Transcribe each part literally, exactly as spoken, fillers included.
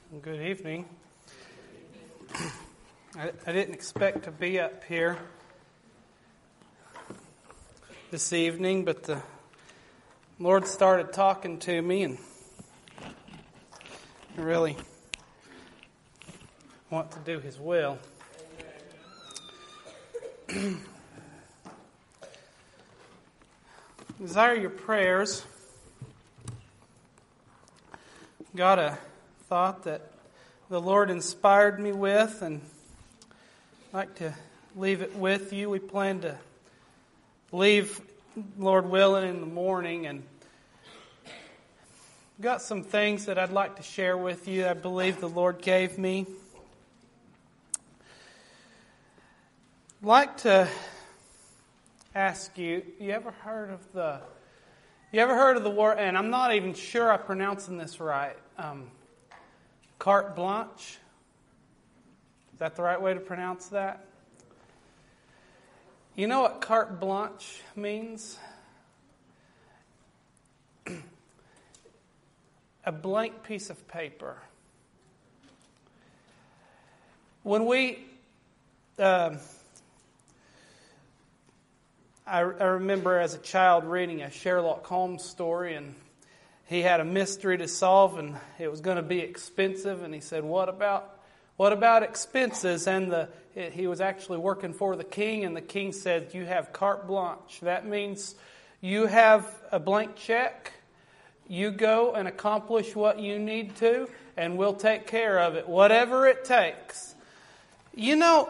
Good evening. I, I didn't expect to be up here this evening, but the Lord started talking to me, and I really want to do His will. Desire your prayers. Got a thought that the Lord inspired me with, and I'd like to leave it with you. We plan to leave, Lord willing, in the morning, and got some things that I'd like to share with you I believe the Lord gave me. I'd like to ask you, you ever heard of the you ever heard of the word, and I'm not even sure I'm pronouncing this right, um, carte blanche? Is that the right way to pronounce that? You know what carte blanche means? A blank piece of paper. When we, uh, I, I remember as a child reading a Sherlock Holmes story, and he had a mystery to solve, and it was going to be expensive. And he said, "What about, what about expenses?" And the it, he was actually working for the king, and the king said, "You have carte blanche." That means you have a blank check. You go and accomplish what you need to, and we'll take care of it, whatever it takes. You know,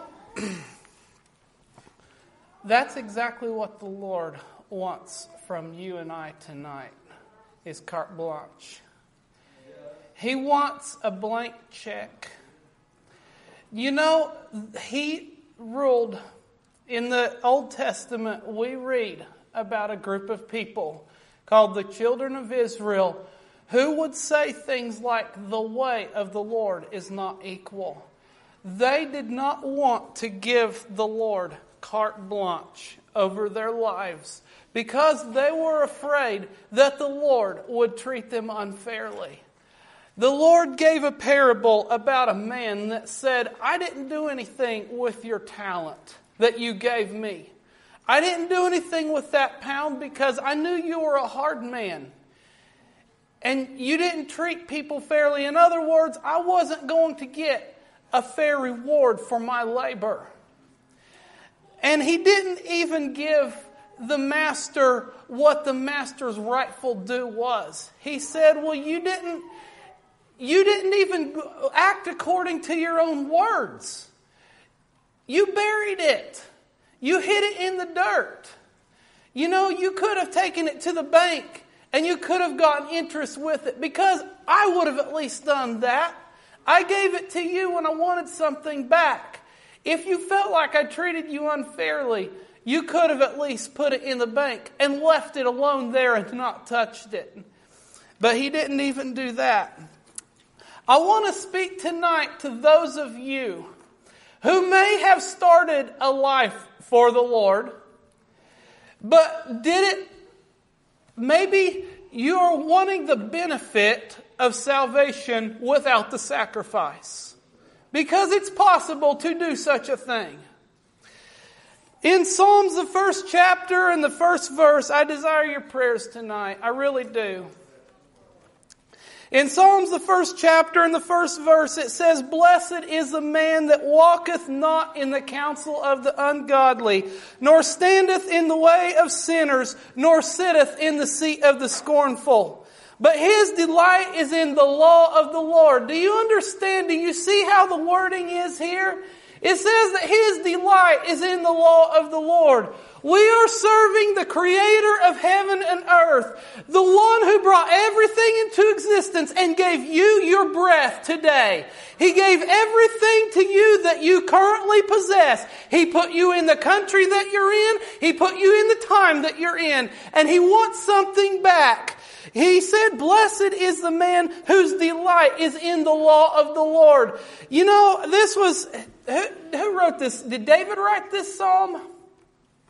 that's exactly what the Lord wants from you and I tonight, is carte blanche. He wants a blank check. You know, He ruled, in the Old Testament, we read about a group of people called the children of Israel, who would say things like, "The way of the Lord is not equal." They did not want to give the Lord carte blanche over their lives because they were afraid that the Lord would treat them unfairly. The Lord gave a parable about a man that said, "I didn't do anything with your talent that you gave me. I didn't do anything with that pound because I knew you were a hard man. And you didn't treat people fairly. In other words, I wasn't going to get a fair reward for my labor." And he didn't even give the master what the master's rightful due was. He said, "Well, you didn't, you didn't even act according to your own words. You buried it. You hid it in the dirt. You know, you could have taken it to the bank and you could have gotten interest with it, because I would have at least done that. I gave it to you when I wanted something back. If you felt like I treated you unfairly, you could have at least put it in the bank and left it alone there and not touched it." But he didn't even do that. I want to speak tonight to those of you who may have started a life for the Lord, but did it, maybe you are wanting the benefit of salvation without the sacrifice. Because it's possible to do such a thing. In Psalms, the first chapter and the first verse, I desire your prayers tonight. I really do. In Psalms, the first chapter and the first verse, it says, "Blessed is the man that walketh not in the counsel of the ungodly, nor standeth in the way of sinners, nor sitteth in the seat of the scornful. But his delight is in the law of the Lord." Do you understand? Do you see how the wording is here? It says that his delight is in the law of the Lord. We are serving the Creator of heaven and earth, the one who brought everything into existence and gave you your breath today. He gave everything to you that you currently possess. He put you in the country that you're in. He put you in the time that you're in. And He wants something back. He said, "Blessed is the man whose delight is in the law of the Lord." You know, this was, who, who wrote this? Did David write this psalm?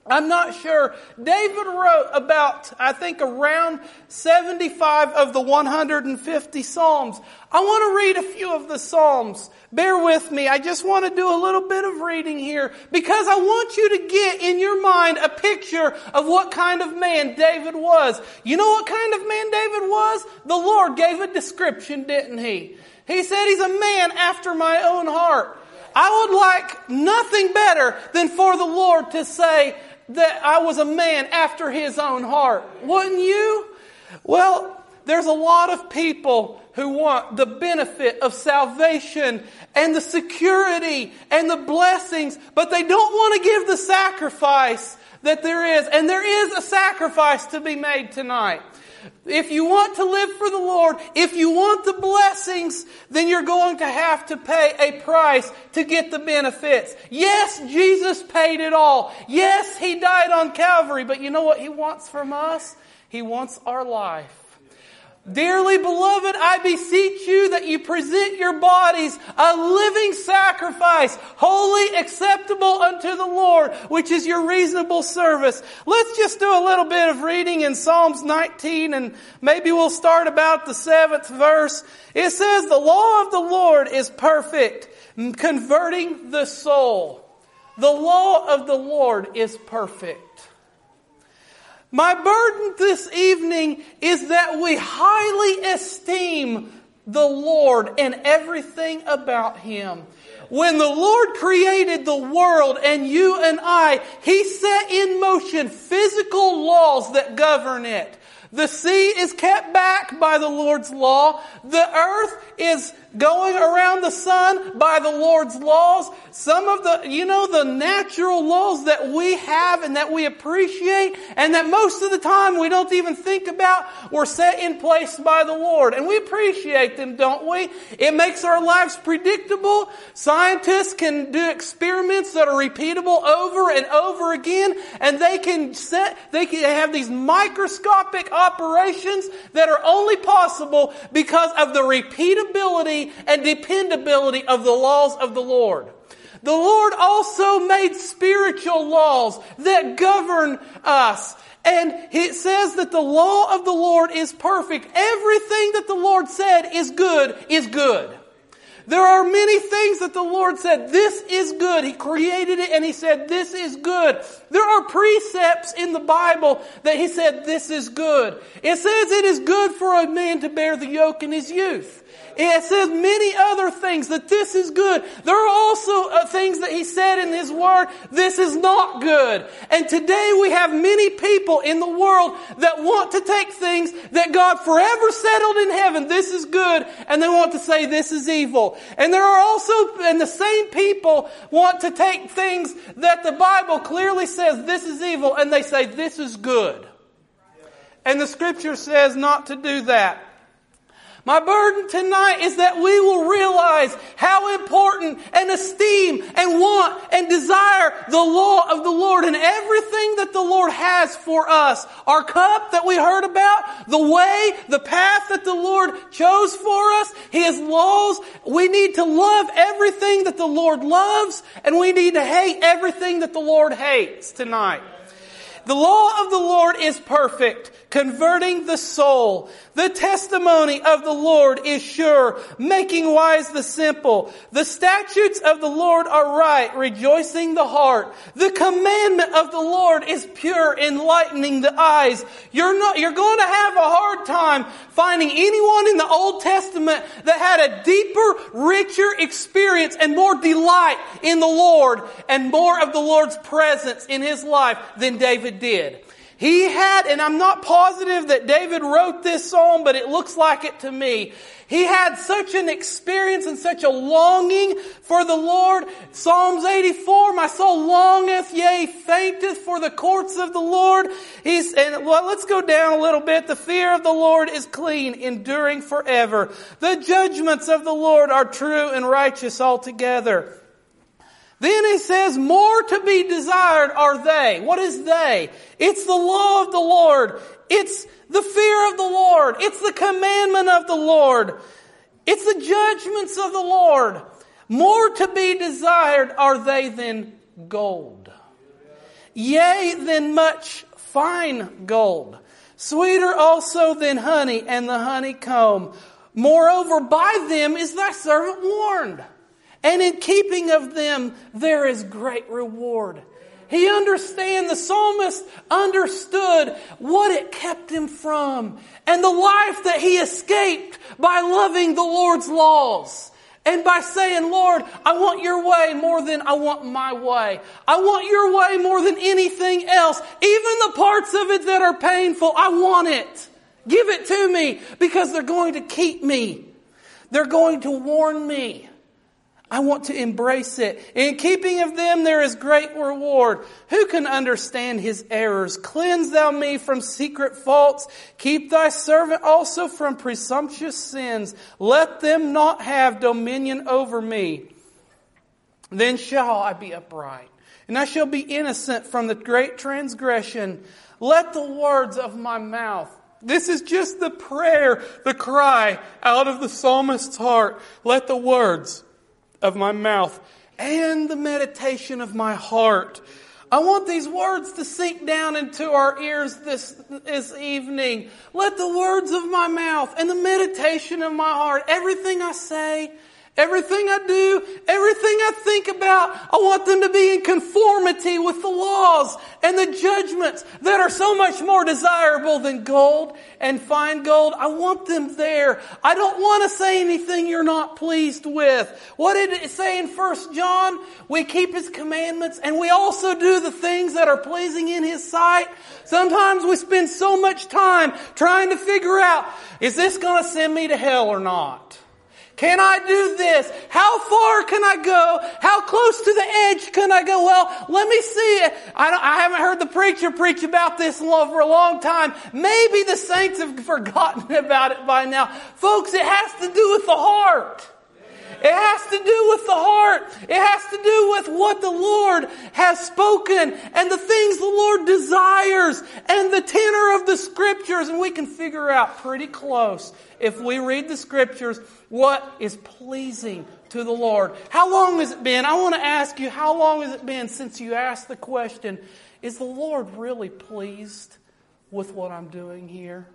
I'm not sure. David wrote about, I think, around seventy-five of the one hundred fifty Psalms. I want to read a few of the Psalms. Bear with me. I just want to do a little bit of reading here because I want you to get in your mind a picture of what kind of man David was. You know what kind of man David was? The Lord gave a description, didn't He? He said he's a man after my own heart. I would like nothing better than for the Lord to say that I was a man after His own heart. Wouldn't you? Well, there's a lot of people who want the benefit of salvation and the security and the blessings, but they don't want to give the sacrifice that there is. And there is a sacrifice to be made tonight. If you want to live for the Lord, if you want the blessings, then you're going to have to pay a price to get the benefits. Yes, Jesus paid it all. Yes, He died on Calvary, but you know what He wants from us? He wants our life. Dearly beloved, I beseech you that you present your bodies a living sacrifice, holy, acceptable unto the Lord, which is your reasonable service. Let's just do a little bit of reading in Psalms nineteen, and maybe we'll start about the seventh verse. It says, the law of the Lord is perfect, converting the soul. The law of the Lord is perfect. My burden this evening is that we highly esteem the Lord and everything about Him. When the Lord created the world and you and I, He set in motion physical laws that govern it. The sea is kept back by the Lord's law. The earth is going around the sun by the Lord's laws. Some of the, you know, the natural laws that we have and that we appreciate and that most of the time we don't even think about were set in place by the Lord. And we appreciate them, don't we? It makes our lives predictable. Scientists can do experiments that are repeatable over and over again, and they can set, they can have these microscopic operations that are only possible because of the repeatability and dependability of the laws of the Lord. The Lord also made spiritual laws that govern us. And it says that the law of the Lord is perfect. Everything that the Lord said is good is good. There are many things that the Lord said, this is good. He created it and He said, this is good. There are precepts in the Bible that He said, this is good. It says it is good for a man to bear the yoke in his youth. It says many other things that this is good. There are also uh, things that He said in His Word, this is not good. And today we have many people in the world that want to take things that God forever settled in heaven, this is good, and they want to say this is evil. And there are also, and the same people want to take things that the Bible clearly says this is evil, and they say this is good. And the Scripture says not to do that. My burden tonight is that we will realize how important and esteem and want and desire the law of the Lord and everything that the Lord has for us. Our cup that we heard about, the way, the path that the Lord chose for us, His laws. We need to love everything that the Lord loves, and we need to hate everything that the Lord hates tonight. The law of the Lord is perfect, converting the soul. The testimony of the Lord is sure, making wise the simple. The statutes of the Lord are right, rejoicing the heart. The commandment of the Lord is pure, enlightening the eyes. You're not, you're going to have a hard time finding anyone in the Old Testament that had a deeper, richer experience and more delight in the Lord and more of the Lord's presence in his life than David did. He had, and I'm not positive that David wrote this psalm, but it looks like it to me. He had such an experience and such a longing for the Lord. Psalms eighty-four, my soul longeth, yea, fainteth for the courts of the Lord. He's, and well, let's go down a little bit. The fear of the Lord is clean, enduring forever. The judgments of the Lord are true and righteous altogether. Then it says, more to be desired are they. What is they? It's the law of the Lord. It's the fear of the Lord. It's the commandment of the Lord. It's the judgments of the Lord. More to be desired are they than gold. yea, than much fine gold, sweeter also than honey and the honeycomb. Moreover, by them is thy servant warned, and in keeping of them there is great reward. He understand, the psalmist understood what it kept him from, and the life that he escaped by loving the Lord's laws. And by saying, Lord, I want your way more than I want my way. I want your way more than anything else. Even the parts of it that are painful, I want it. Give it to me, because they're going to keep me. They're going to warn me. I want to embrace it. In keeping of them there is great reward. Who can understand his errors? Cleanse thou me from secret faults. Keep thy servant also from presumptuous sins. Let them not have dominion over me. Then shall I be upright, and I shall be innocent from the great transgression. Let the words of my mouth. This is just the prayer, the cry out of the psalmist's heart. Let the words of my mouth and the meditation of my heart. I want these words to sink down into our ears this, this evening. Let the words of my mouth and the meditation of my heart, everything I say, everything I do, everything I think about, I want them to be in conformity with the laws and the judgments that are so much more desirable than gold and fine gold. I want them there. I don't want to say anything you're not pleased with. What did it say in First John? We keep His commandments, and we also do the things that are pleasing in His sight. Sometimes we spend so much time trying to figure out, is this going to send me to hell or not? Can I do this? How far can I go? How close to the edge can I go? Well, let me see it. I, don't, I haven't heard the preacher preach about this for a long time. Maybe the saints have forgotten about it by now. Folks, it has to do with the heart. It has to do with the heart. It has to do with what the Lord has spoken and the things the Lord desires and the tenor of the Scriptures. And we can figure out pretty close, if we read the Scriptures, what is pleasing to the Lord. How long has it been? I want to ask you, how long has it been since you asked the question, is the Lord really pleased with what I'm doing here?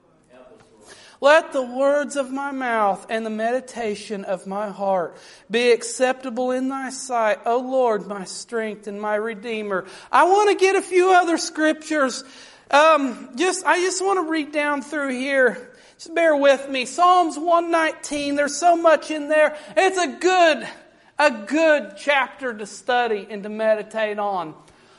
Let the words of my mouth and the meditation of my heart be acceptable in thy sight, O Lord, my strength and my Redeemer. I want to get a few other scriptures. Um, just I just want to read down through here. Just bear with me. Psalms one nineteen. There's so much in there. It's a good, a good chapter to study and to meditate on.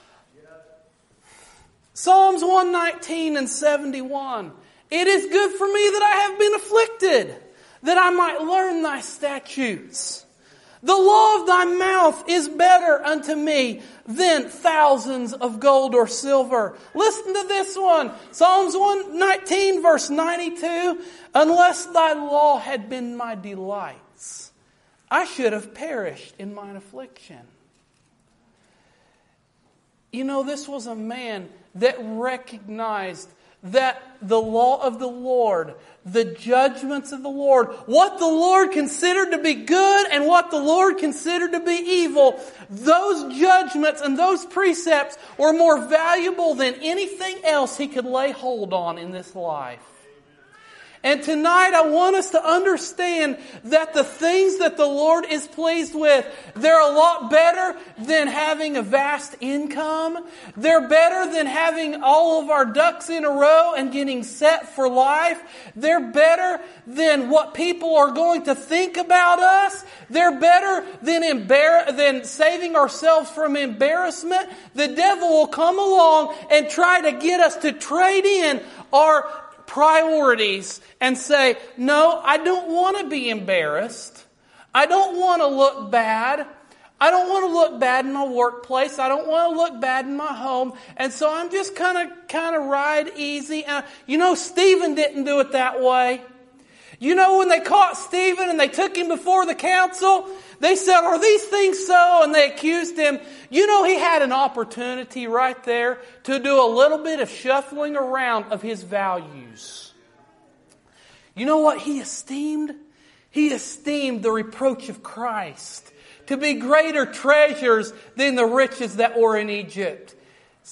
Psalms one nineteen and seventy-one. It is good for me that I have been afflicted, that I might learn thy statutes. The law of thy mouth is better unto me than thousands of gold or silver. Listen to this one. Psalms one nineteen verse ninety-two. Unless thy law had been my delights, I should have perished in mine affliction. You know, this was a man that recognized that the law of the Lord, the judgments of the Lord, what the Lord considered to be good and what the Lord considered to be evil, those judgments and those precepts were more valuable than anything else he could lay hold on in this life. And tonight I want us to understand that the things that the Lord is pleased with, they're a lot better than having a vast income. They're better than having all of our ducks in a row and getting set for life. They're better than what people are going to think about us. They're better than embar- than saving ourselves from embarrassment. The devil will come along and try to get us to trade in our priorities and say, no, I don't want to be embarrassed. I don't want to look bad. I don't want to look bad in my workplace. I don't want to look bad in my home. And so I'm just kind of kind of ride easy. And you know, Stephen didn't do it that way. You know, when they caught Stephen and they took him before the council, they said, are these things so? And they accused him. You know, he had an opportunity right there to do a little bit of shuffling around of his values. You know what he esteemed? He esteemed the reproach of Christ to be greater treasures than the riches that were in Egypt.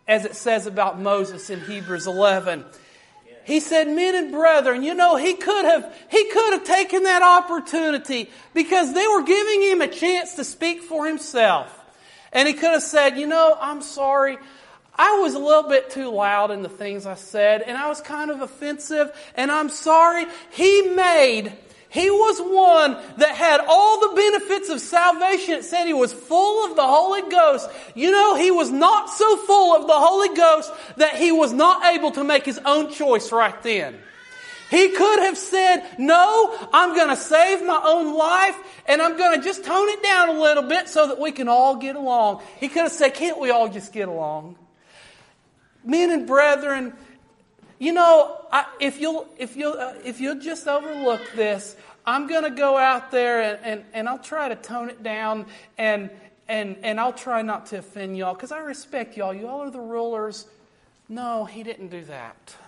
as it says about Moses in Hebrews eleven. He said, men and brethren, you know, he could have, he could have taken that opportunity because they were giving him a chance to speak for himself. And he could have said, you know, I'm sorry. I was a little bit too loud in the things I said, and I was kind of offensive, and I'm sorry. He made, he was one that had all the benefits of salvation. It said he was full of the Holy Ghost. You know, he was not so full of the Holy Ghost that he was not able to make his own choice right then. He could have said, no, I'm going to save my own life and I'm going to just tone it down a little bit so that we can all get along. He could have said, can't we all just get along? Men and brethren, you know, I, if you'll if you'll uh, if you'll just overlook this, I'm going to go out there and, and, and I'll try to tone it down and and and I'll try not to offend y'all because I respect y'all. Y'all are the rulers. No, he didn't do that.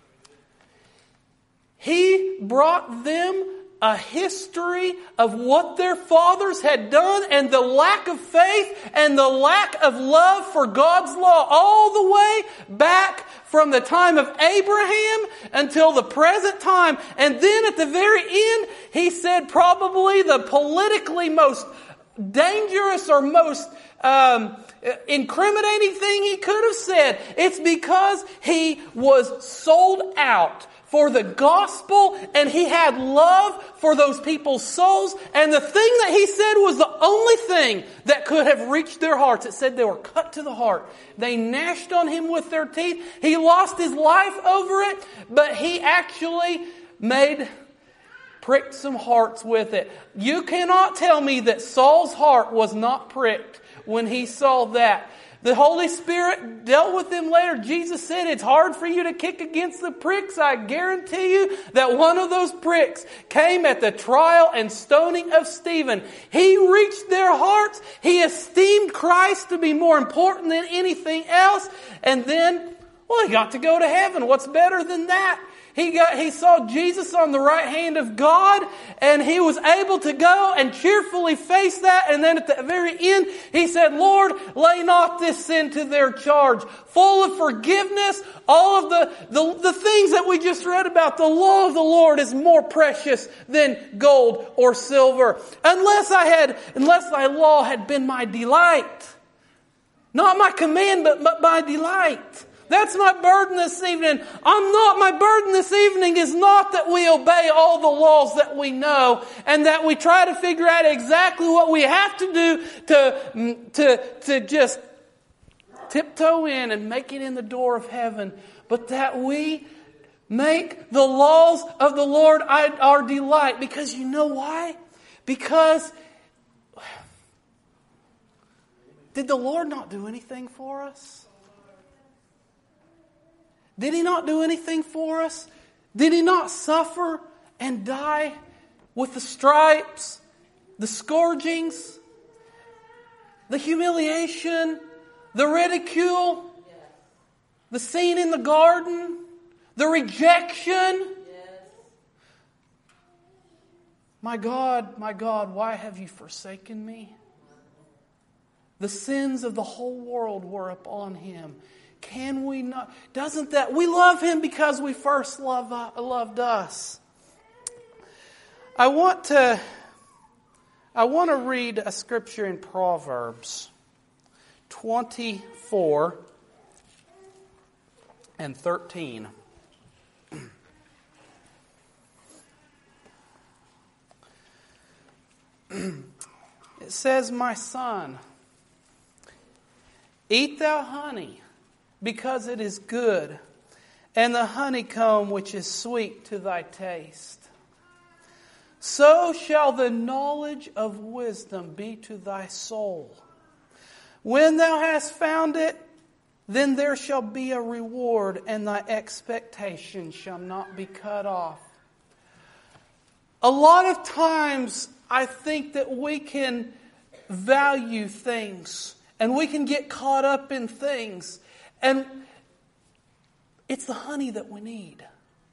He brought them a history of what their fathers had done and the lack of faith and the lack of love for God's law all the way back from the time of Abraham until the present time. And then at the very end, he said probably the politically most dangerous or most um, incriminating thing he could have said. It's because he was sold out for the gospel, and he had love for those people's souls. And the thing that he said was the only thing that could have reached their hearts. It said they were cut to the heart. They gnashed on him with their teeth. He lost his life over it, but he actually made, pricked some hearts with it. You cannot tell me that Saul's heart was not pricked when he saw that. The Holy Spirit dealt with them later. Jesus said, it's hard for you to kick against the pricks. I guarantee you that one of those pricks came at the trial and stoning of Stephen. He reached their hearts. He esteemed Christ to be more important than anything else. And then, well, he got to go to heaven. What's better than that? He got, he saw Jesus on the right hand of God, and he was able to go and cheerfully face that. And then at the very end, he said, Lord, lay not this sin to their charge. Full of forgiveness, all of the, the, the things that we just read about. The law of the Lord is more precious than gold or silver. Unless I had, unless thy law had been my delight. Not my command, but, but my delight. That's my burden this evening. I'm not, my burden this evening is not that we obey all the laws that we know and that we try to figure out exactly what we have to do to, to, to just tiptoe in and make it in the door of heaven, but that we make the laws of the Lord our delight. Because you know why? Because did the Lord not do anything for us? Did he not do anything for us? Did he not suffer and die with the stripes, the scourgings, the humiliation, the ridicule, the scene in the garden, the rejection? My God, my God, why have you forsaken me? The sins of the whole world were upon him. Can we not? Doesn't that? We love him because we first love, uh, loved us. I want to, I want to read a scripture in Proverbs twenty-four and thirteen. It says, my son, eat thou honey, because it is good, and the honeycomb which is sweet to thy taste. So shall the knowledge of wisdom be to thy soul. When thou hast found it, then there shall be a reward, and thy expectation shall not be cut off. A lot of times, I think that we can value things, and we can get caught up in things. And it's the honey that we need.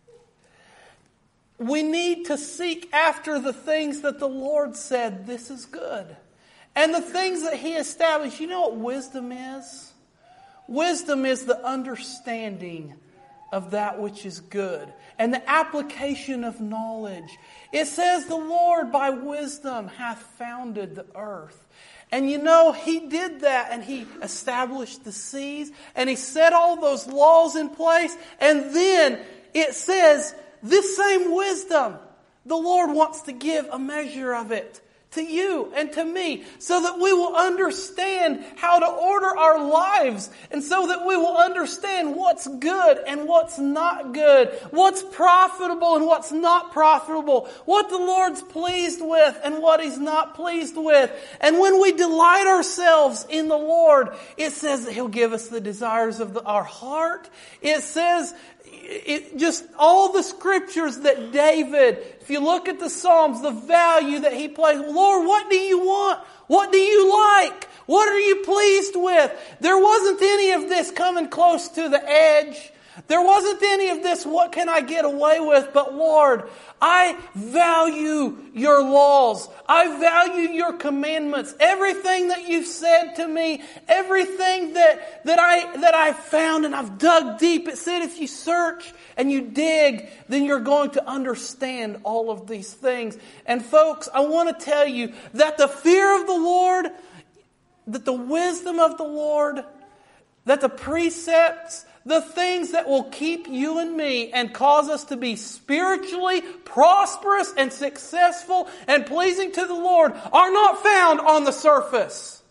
We need to seek after the things that the Lord said, this is good. And the things that he established. You know what wisdom is? Wisdom is the understanding of that which is good and the application of knowledge. It says the Lord by wisdom hath founded the earth. And you know, He did that, and He established the seas, and He set all those laws in place. And then it says this same wisdom, the Lord wants to give a measure of it to you and to me, so that we will understand how to order our lives, and so that we will understand what's good and what's not good, what's profitable and what's not profitable, what the Lord's pleased with and what He's not pleased with. And when we delight ourselves in the Lord, it says that He'll give us the desires of the, our heart. It says It, just all the scriptures that David, if you look at the Psalms, the value that he plays. Lord, what do you want? What do you like? What are you pleased with? There wasn't any of this coming close to the edge. There wasn't any of this, what can I get away with? But Lord, I value your laws. I value your commandments. Everything that you've said to me, everything that, that I, that I found, and I've dug deep. It said if you search and you dig, then you're going to understand all of these things. And folks, I want to tell you that the fear of the Lord, that the wisdom of the Lord, that the precepts, the things that will keep you and me and cause us to be spiritually prosperous and successful and pleasing to the Lord are not found on the surface.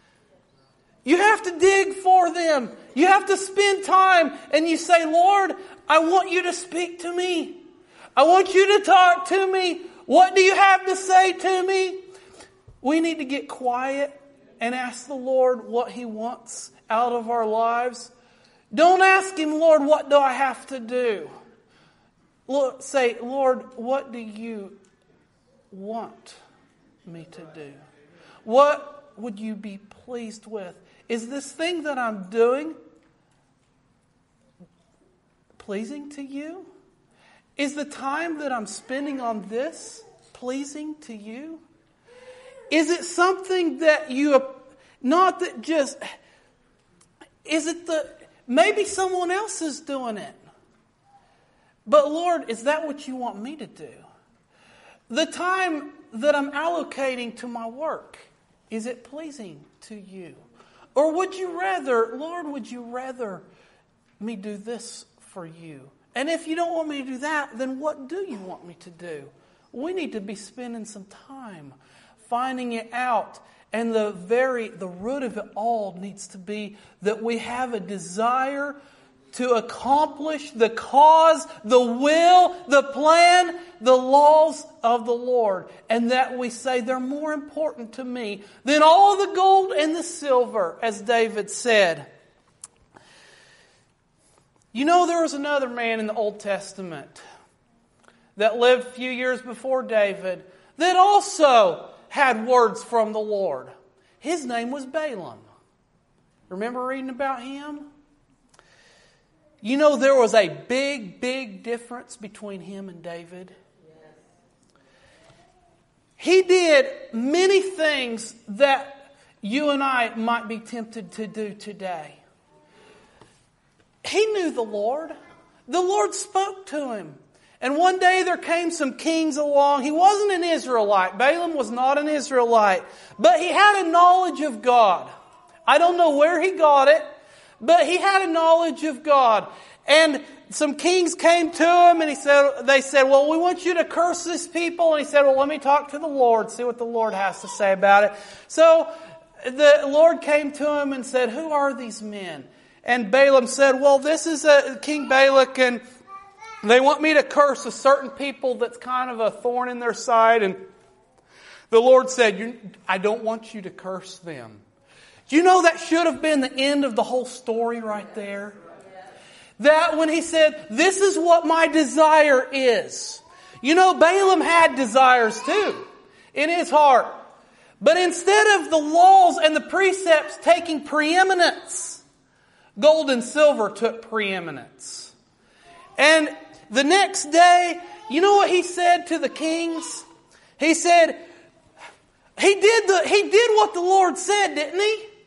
You have to dig for them. You have to spend time and you say, Lord, I want you to speak to me. I want you to talk to me. What do you have to say to me? We need to get quiet and ask the Lord what He wants out of our lives. Don't ask Him, Lord, what do I have to do? Lord, say, Lord, what do you want me to do? What would you be pleased with? Is this thing that I'm doing pleasing to you? Is the time that I'm spending on this pleasing to you? Is it something that you, not that just, is it the, maybe someone else is doing it. But Lord, is that what you want me to do? The time that I'm allocating to my work, is it pleasing to you? Or would you rather, Lord, would you rather me do this for you? And if you don't want me to do that, then what do you want me to do? We need to be spending some time finding it out. And the very, the root of it all needs to be that we have a desire to accomplish the cause, the will, the plan, the laws of the Lord. And that we say they're more important to me than all the gold and the silver, as David said. You know, there was another man in the Old Testament that lived a few years before David that also had words from the Lord. His name was Balaam. Remember reading about him? You know, there was a big, big difference between him and David. He did many things that you and I might be tempted to do today. He knew the Lord. The Lord spoke to him. And one day there came some kings along. He wasn't an Israelite. Balaam was not an Israelite. But he had a knowledge of God. I don't know where he got it, but he had a knowledge of God. And some kings came to him and he said, they said, well, we want you to curse this people. And he said, well, let me talk to the Lord, see what the Lord has to say about it. So the Lord came to him and said, who are these men? And Balaam said, well, this is a King Balak, and they want me to curse a certain people that's kind of a thorn in their side. And the Lord said, I don't want you to curse them. Do you know that should have been the end of the whole story right there? That when he said, this is what my desire is. You know, Balaam had desires too in his heart. But instead of the laws and the precepts taking preeminence, gold and silver took preeminence. And the next day, you know what he said to the kings? He said, he did the, he did what the Lord said, didn't he?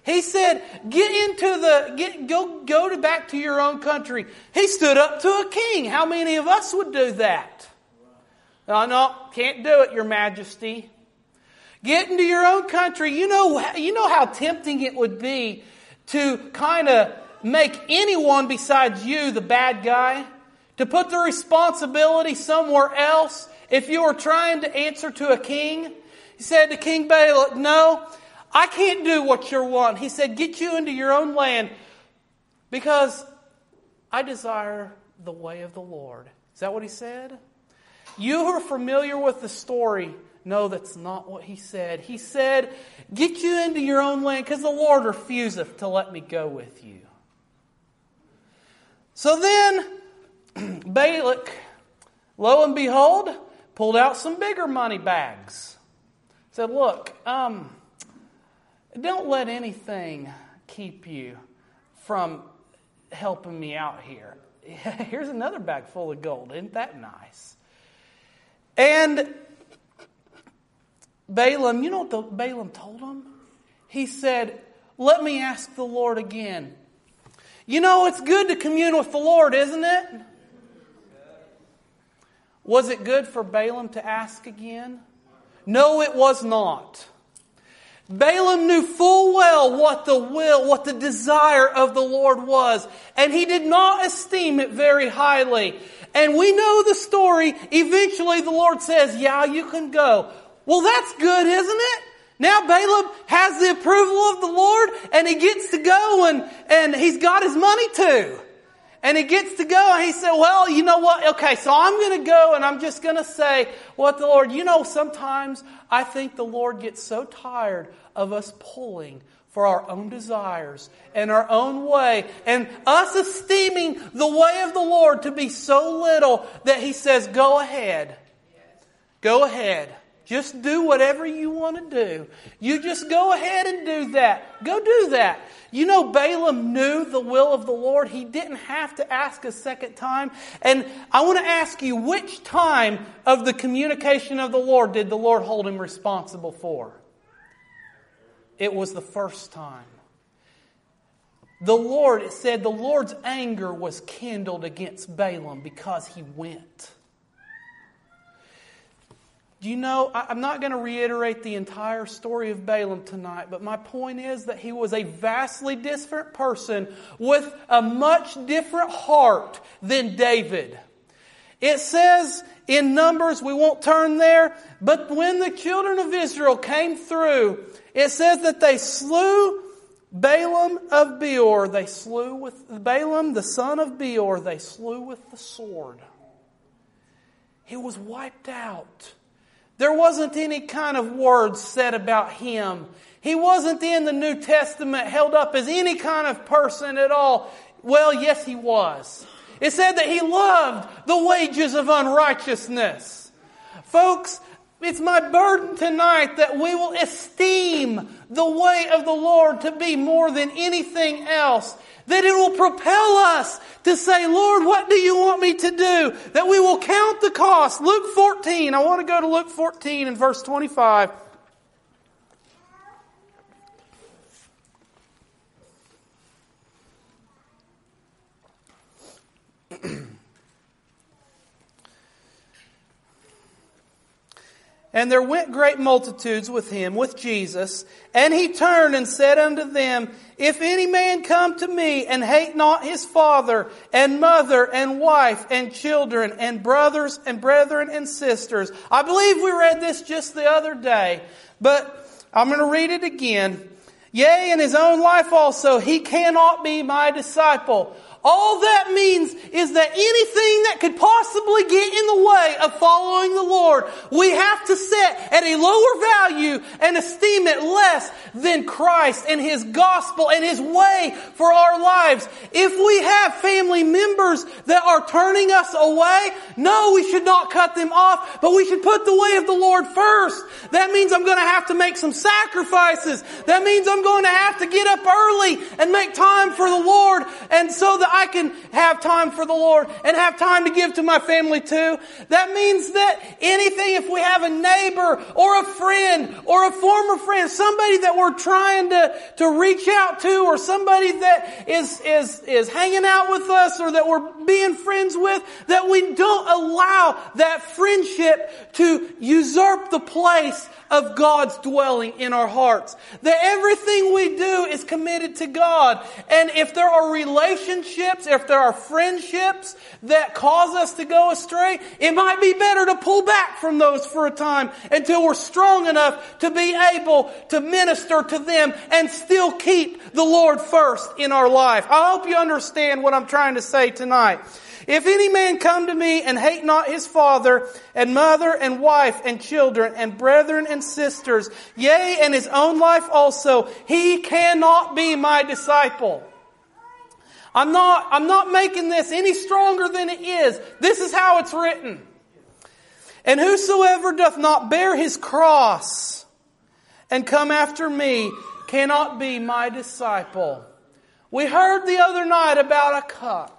He said, get into the, get, go, go to back to your own country. He stood up to a king. How many of us would do that? No, no, can't do it, Your Majesty. Get into your own country. You know, you know how tempting it would be to kind of make anyone besides you the bad guy? To put the responsibility somewhere else if you were trying to answer to a king? He said to King Balak, no, I can't do what you want. He said, get you into your own land because I desire the way of the Lord. Is that what he said? You who are familiar with the story know that's not what he said. He said, get you into your own land because the Lord refuseth to let me go with you. So then Balak, lo and behold, pulled out some bigger money bags. Said, look, um, don't let anything keep you from helping me out here. Here's another bag full of gold. Isn't that nice? And Balaam, you know what the, Balaam told him? He said, let me ask the Lord again. You know, it's good to commune with the Lord, isn't it? Was it good for Balaam to ask again? No, it was not. Balaam knew full well what the will, what the desire of the Lord was, and he did not esteem it very highly. And we know the story. Eventually the Lord says, yeah, you can go. Well, that's good, isn't it? Now Balaam has the approval of the Lord, and he gets to go, and, and he's got his money too. And he gets to go, and he said, well, you know what? Okay, so I'm going to go, and I'm just going to say what the Lord... You know, sometimes I think the Lord gets so tired of us pulling for our own desires and our own way, and us esteeming the way of the Lord to be so little that he says, go ahead. Go ahead. Just do whatever you want to do. You just go ahead and do that. Go do that. You know, Balaam knew the will of the Lord. He didn't have to ask a second time. And I want to ask you, which time of the communication of the Lord did the Lord hold him responsible for? It was the first time. The Lord, it said, the Lord's anger was kindled against Balaam because he went. You know, I'm not going to reiterate the entire story of Balaam tonight, but my point is that he was a vastly different person with a much different heart than David. It says in Numbers, we won't turn there, but when the children of Israel came through, it says that they slew Balaam of Beor. They slew with Balaam, the son of Beor, they slew with the sword. He was wiped out. There wasn't any kind of words said about him. He wasn't in the New Testament held up as any kind of person at all. Well, yes, he was. It said that he loved the wages of unrighteousness. Folks, it's my burden tonight that we will esteem the way of the Lord to be more than anything else. That it will propel us to say, Lord, what do you want me to do? That we will count the cost. Luke fourteen. I want to go to Luke fourteen and verse twenty-five. And there went great multitudes with him, with Jesus. And he turned and said unto them, if any man come to me and hate not his father and mother and wife and children and brothers and brethren and sisters. I believe we read this just the other day, but I'm going to read it again. Yea, in his own life also, he cannot be my disciple. All that means is that anything that could possibly get in the way of following the Lord, we have to set at a lower value and esteem it less than Christ and His gospel and His way for our lives. If we have family members that are turning us away, no, we should not cut them off, but we should put the way of the Lord first. That means I'm going to have to make some sacrifices. That means I'm going to have to get up early and make time for the Lord, and so that I can have time for the Lord and have time to give to my family too. That means that anything, if we have a neighbor or a friend or a former friend, somebody that we're trying to, to reach out to, or somebody that is, is, is hanging out with us or that we're being friends with, that we don't allow that friendship to usurp the place of God's dwelling in our hearts. That everything we do is committed to God. And if there are relationships, if there are friendships that cause us to go astray, it might be better to pull back from those for a time until we're strong enough to be able to minister to them and still keep the Lord first in our life. I hope you understand what I'm trying to say tonight. If any man come to me and hate not his father and mother and wife and children and brethren and sisters, yea, and his own life also, he cannot be my disciple. I'm not, I'm not making this any stronger than it is. This is how it's written. And whosoever doth not bear his cross and come after me cannot be my disciple. We heard the other night about a cup.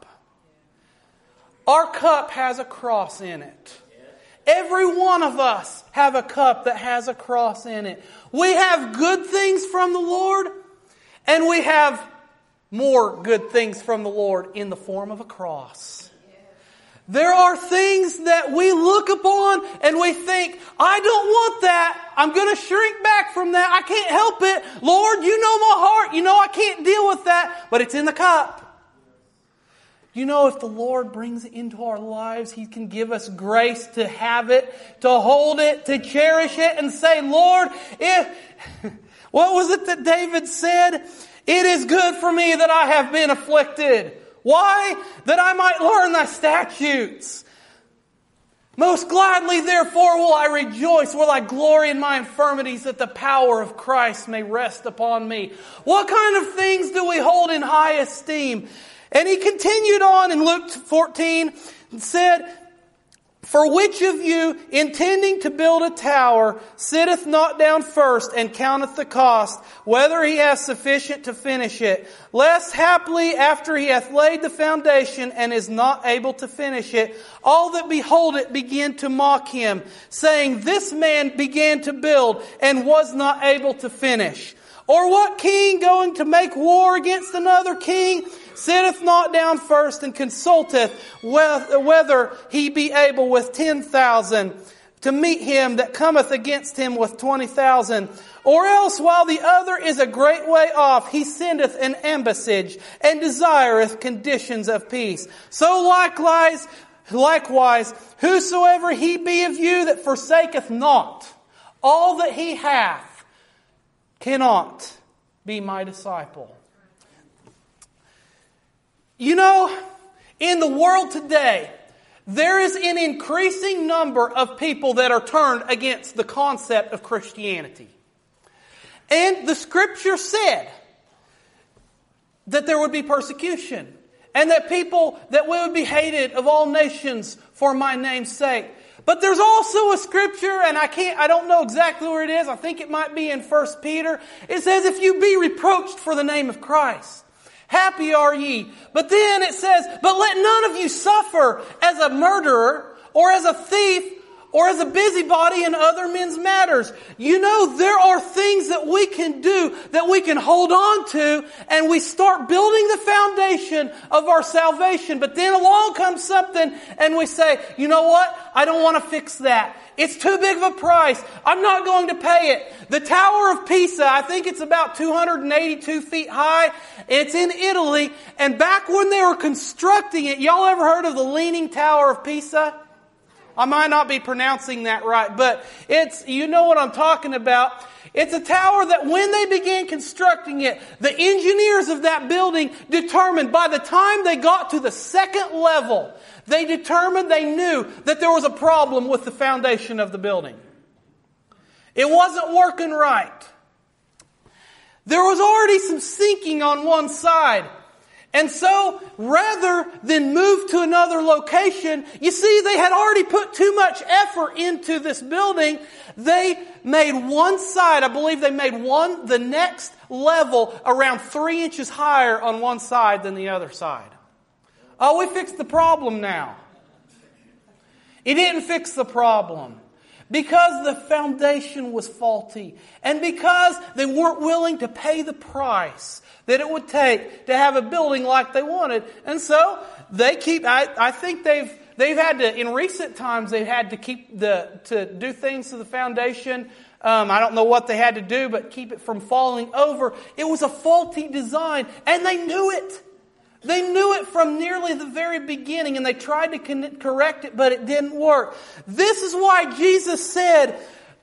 Our cup has a cross in it. Every one of us have a cup that has a cross in it. We have good things from the Lord, and we have more good things from the Lord in the form of a cross. There are things that we look upon and we think, I don't want that. I'm going to shrink back from that. I can't help it. Lord, you know my heart. You know I can't deal with that. But it's in the cup. You know, if the Lord brings it into our lives, He can give us grace to have it, to hold it, to cherish it, and say, Lord, if, what was it that David said? It is good for me that I have been afflicted. Why? That I might learn thy statutes. Most gladly, therefore, will I rejoice, will I glory in my infirmities, that the power of Christ may rest upon me. What kind of things do we hold in high esteem? And he continued on in Luke fourteen and said, for which of you, intending to build a tower, sitteth not down first and counteth the cost, whether he has sufficient to finish it, lest haply after he hath laid the foundation and is not able to finish it, all that behold it begin to mock him, saying, this man began to build and was not able to finish. Or what king going to make war against another king sitteth not down first and consulteth whether he be able with ten thousand to meet him that cometh against him with twenty thousand? Or else while the other is a great way off, he sendeth an ambassage and desireth conditions of peace. So likewise, likewise, whosoever he be of you that forsaketh not all that he hath, cannot be my disciple. You know, in the world today, there is an increasing number of people that are turned against the concept of Christianity. And the Scripture said that there would be persecution and that people, that we would be hated of all nations for my name's sake. But there's also a scripture, and I can't, I don't know exactly where it is. I think it might be in First Peter. It says, if you be reproached for the name of Christ, happy are ye. But then it says, but let none of you suffer as a murderer, or as a thief, or as a busybody in other men's matters. You know, there are things that we can do that we can hold on to, and we start building the foundation of our salvation. But then along comes something and we say, you know what? I don't want to fix that. It's too big of a price. I'm not going to pay it. The Tower of Pisa, I think it's about two hundred eighty-two feet high. It's in Italy. And back when they were constructing it, y'all ever heard of the Leaning Tower of Pisa? I might not be pronouncing that right, but it's, you know what I'm talking about. It's a tower that when they began constructing it, the engineers of that building determined by the time they got to the second level, they determined, they knew that there was a problem with the foundation of the building. It wasn't working right. There was already some sinking on one side. And so, rather than move to another location, you see, they had already put too much effort into this building. They made one side, I believe they made one, the next level around three inches higher on one side than the other side. Oh, we fixed the problem now. It didn't fix the problem. Because the foundation was faulty. And because they weren't willing to pay the price that it would take to have a building like they wanted. And so they keep, I, I think they've, they've had to, in recent times, they've had to keep the, to do things to the foundation. Um, I don't know what they had to do, but keep it from falling over. It was a faulty design, and they knew it. They knew it from nearly the very beginning, and they tried to con- correct it, but it didn't work. This is why Jesus said,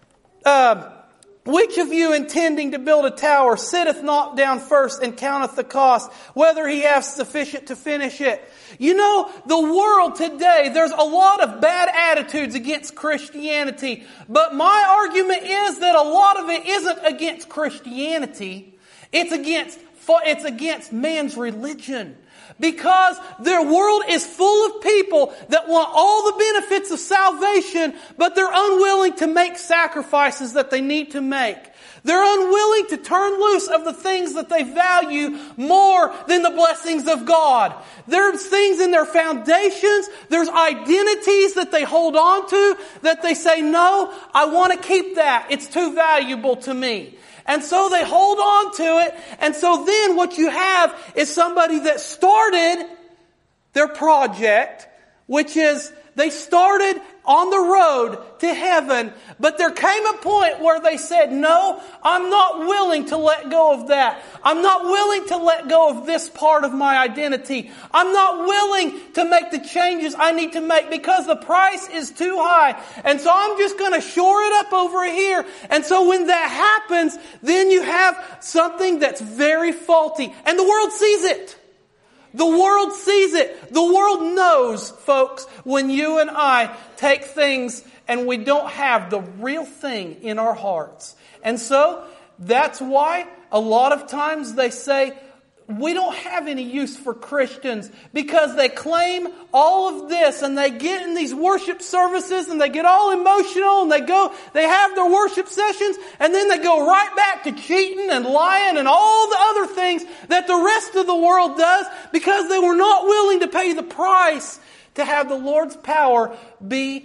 uh, which of you intending to build a tower sitteth not down first and counteth the cost, whether he hath sufficient to finish it? You know, the world today, there's a lot of bad attitudes against Christianity, but my argument is that a lot of it isn't against Christianity. It's against, it's against man's religion. Because their world is full of people that want all the benefits of salvation, but they're unwilling to make sacrifices that they need to make. They're unwilling to turn loose of the things that they value more than the blessings of God. There's things in their foundations, there's identities that they hold on to, that they say, no, I want to keep that. It's too valuable to me. And so they hold on to it. And so then what you have is somebody that started their project, which is they started on the road to heaven, but there came a point where they said, no, I'm not willing to let go of that. I'm not willing to let go of this part of my identity. I'm not willing to make the changes I need to make because the price is too high. And so I'm just going to shore it up over here. And so when that happens, then you have something that's very faulty. And the world sees it. The world sees it. The world knows, folks, when you and I take things and we don't have the real thing in our hearts. And so that's why a lot of times they say, we don't have any use for Christians, because they claim all of this and they get in these worship services and they get all emotional and they go, they have their worship sessions and then they go right back to cheating and lying and all the other things that the rest of the world does, because they were not willing to pay the price to have the Lord's power be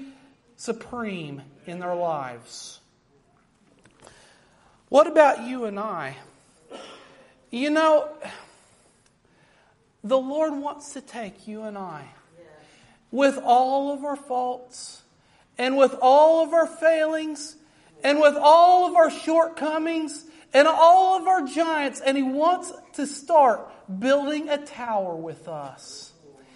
supreme in their lives. What about you and I? You know, the Lord wants to take you and I, with all of our faults, and with all of our failings, and with all of our shortcomings, and all of our giants, and He wants to start building a tower with us.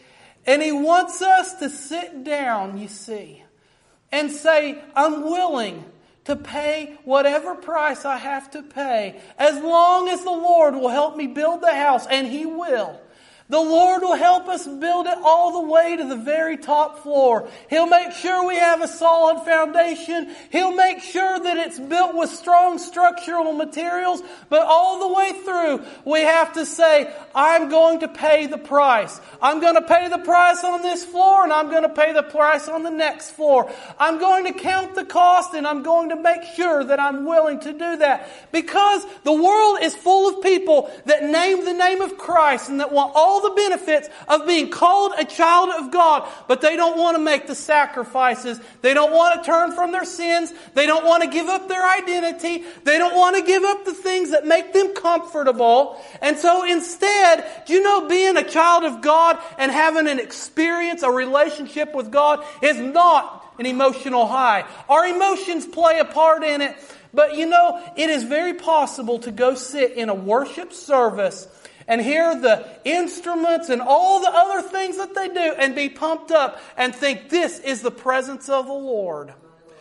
And He wants us to sit down, you see, and say, I'm willing to pay whatever price I have to pay, as long as the Lord will help me build the house, and He will. The Lord will help us build it all the way to the very top floor. He'll make sure we have a solid foundation. He'll make sure that it's built with strong structural materials. But all the way through, we have to say, I'm going to pay the price. I'm going to pay the price on this floor, and I'm going to pay the price on the next floor. I'm going to count the cost, and I'm going to make sure that I'm willing to do that. Because the world is full of people that name the name of Christ and that want all the benefits of being called a child of God, but they don't want to make the sacrifices. They don't want to turn from their sins. They don't want to give up their identity. They don't want to give up the things that make them comfortable. And so instead, do you know, being a child of God and having an experience, a relationship with God, is not an emotional high. Our emotions play a part in it, but you know, it is very possible to go sit in a worship service and hear the instruments and all the other things that they do and be pumped up and think this is the presence of the Lord.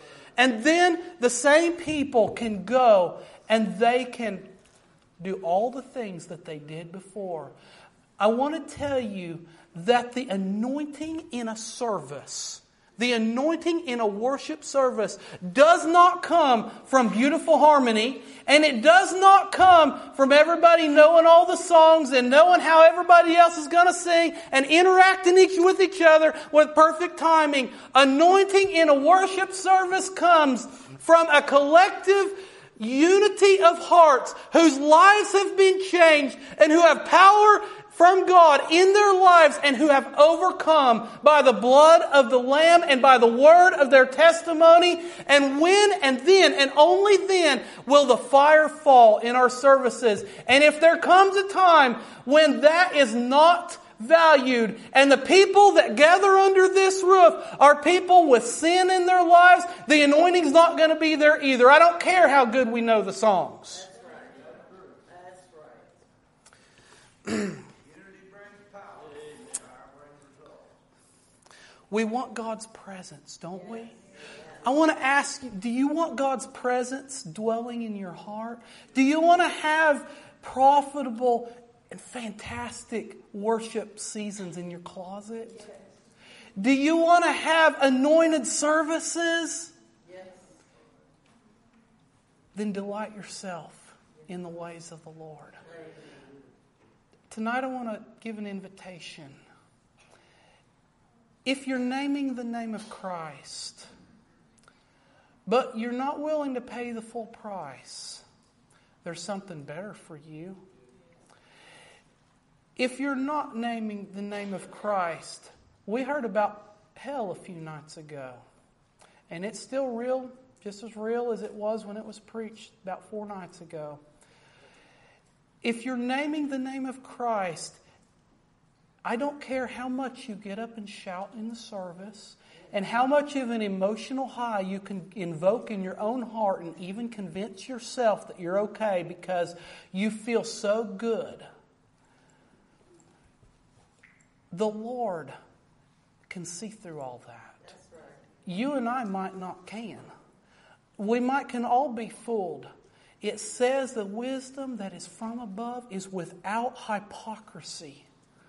And then the same people can go and they can do all the things that they did before. I want to tell you that the anointing in a service, the anointing in a worship service, does not come from beautiful harmony, and it does not come from everybody knowing all the songs and knowing how everybody else is going to sing and interacting each with each other with perfect timing. Anointing in a worship service comes from a collective unity of hearts whose lives have been changed and who have power from God in their lives and who have overcome by the blood of the Lamb and by the word of their testimony. And when and then and only then will the fire fall in our services. And if there comes a time when that is not valued, and the people that gather under this roof are people with sin in their lives, the anointing's not going to be there either. I don't care how good we know the songs. That's right. That's right. We want God's presence, don't we? I want to ask you, do you want God's presence dwelling in your heart? Do you want to have profitable and fantastic worship seasons in your closet? Do you want to have anointed services? Yes. Then delight yourself in the ways of the Lord. Tonight I want to give an invitation. If you're naming the name of Christ, but you're not willing to pay the full price, there's something better for you. If you're not naming the name of Christ, we heard about hell a few nights ago. And it's still real, just as real as it was when it was preached about four nights ago. If you're naming the name of Christ, I don't care how much you get up and shout in the service and how much of an emotional high you can invoke in your own heart and even convince yourself that you're okay because you feel so good. The Lord can see through all that. That's right. You and I might not can. We might can all be fooled. It says the wisdom that is from above is without hypocrisy.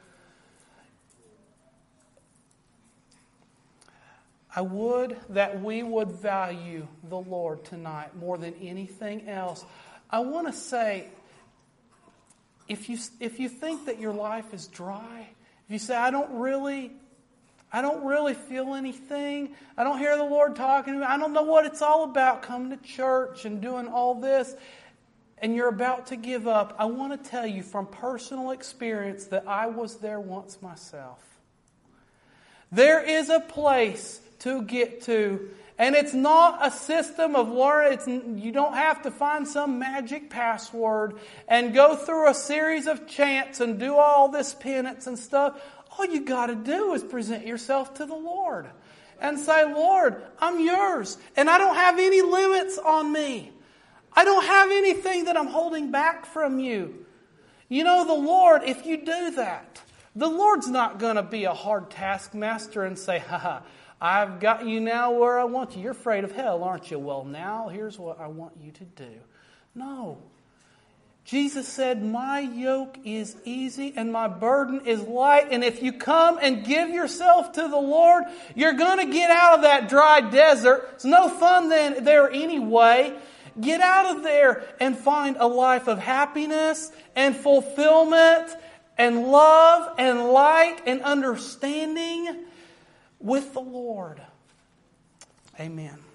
I would that we would value the Lord tonight more than anything else. I want to say, if you if you think that your life is dry, if you say, I don't really, I don't really feel anything, I don't hear the Lord talking to me, I don't know what it's all about coming to church and doing all this, and you're about to give up, I want to tell you from personal experience that I was there once myself. There is a place to get to, and it's not a system of learn. It's, you don't have to find some magic password and go through a series of chants and do all this penance and stuff. All you got to do is present yourself to the Lord and say, Lord, I'm yours, and I don't have any limits on me. I don't have anything that I'm holding back from you. You know, the Lord, if you do that, the Lord's not going to be a hard taskmaster and say, ha ha, I've got you now where I want you. You're afraid of hell, aren't you? Well, now here's what I want you to do. No. Jesus said, my yoke is easy and my burden is light. And if you come and give yourself to the Lord, you're going to get out of that dry desert. It's no fun then there anyway. Get out of there and find a life of happiness and fulfillment and love and light and understanding with the Lord. Amen.